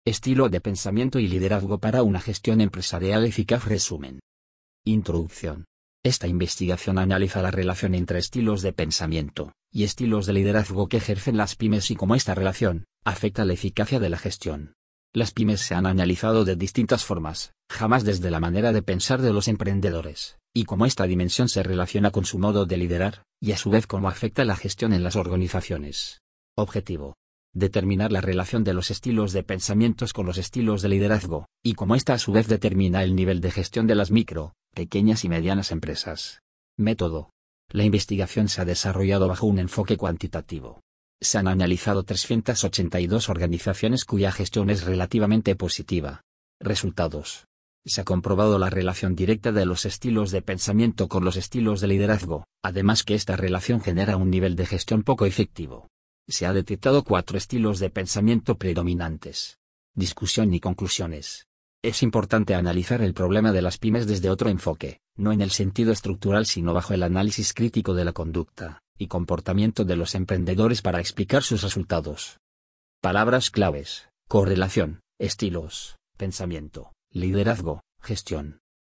Estilo de pensamiento y liderazgo para una gestión empresarial eficaz. Resumen. Introducción. Esta investigación analiza la relación entre estilos de pensamiento y estilos de liderazgo que ejercen las pymes y cómo esta relación afecta la eficacia de la gestión. Las pymes se han analizado de distintas formas, jamás desde la manera de pensar de los emprendedores, y cómo esta dimensión se relaciona con su modo de liderar, y a su vez cómo afecta la gestión en las organizaciones. Objetivo. Determinar la relación de los estilos de pensamientos con los estilos de liderazgo, y cómo esta a su vez determina el nivel de gestión de las micro, pequeñas y medianas empresas. Método. La investigación se ha desarrollado bajo un enfoque cuantitativo. Se han analizado 382 organizaciones cuya gestión es relativamente positiva. Resultados. Se ha comprobado la relación directa de los estilos de pensamiento con los estilos de liderazgo, además que esta relación genera un nivel de gestión poco efectivo. Se ha detectado 4 estilos de pensamiento predominantes. Discusión y conclusiones. Es importante analizar el problema de las pymes desde otro enfoque, no en el sentido estructural sino bajo el análisis crítico de la conducta y comportamiento de los emprendedores para explicar sus resultados. Palabras claves: correlación, estilos, pensamiento, liderazgo, gestión.